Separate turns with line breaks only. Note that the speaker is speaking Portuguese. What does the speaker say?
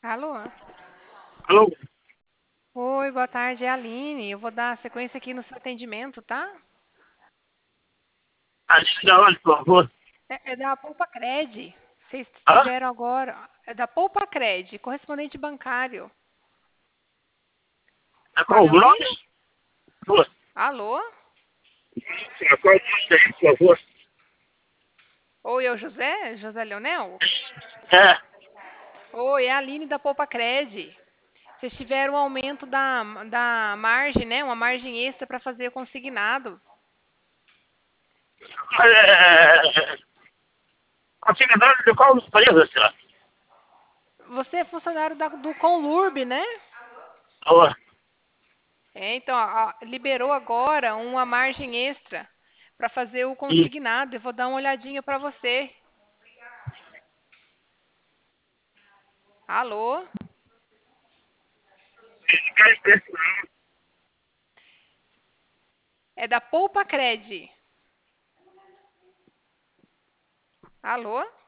Alô?
Alô?
Oi, boa tarde, é a Aline. Eu vou dar sequência aqui no seu atendimento, tá?
Acho da onde, por favor?
É da Poupa Cred. Vocês
Hã?
tiveram agora. É da Poupa Cred, correspondente bancário.
É
Tá
qual
me
o nome?
ouvindo?
Por favor.
Alô?
É qual o nome aí, por favor?
Oi, é o José? José Leonel?
É.
Oi, é a Aline da Poupa Cred. Vocês tiveram um aumento da margem, né? Uma margem extra para fazer o consignado.
Consignador de qual empresa, senhor?
Você é funcionário do Conlurb, né?
Alô?
Então, liberou agora uma margem extra para fazer o
Sim.
consignado. Eu vou dar uma olhadinha para você. Alô?
Esse cara é impressionante.
É da Poupa Cred. Alô?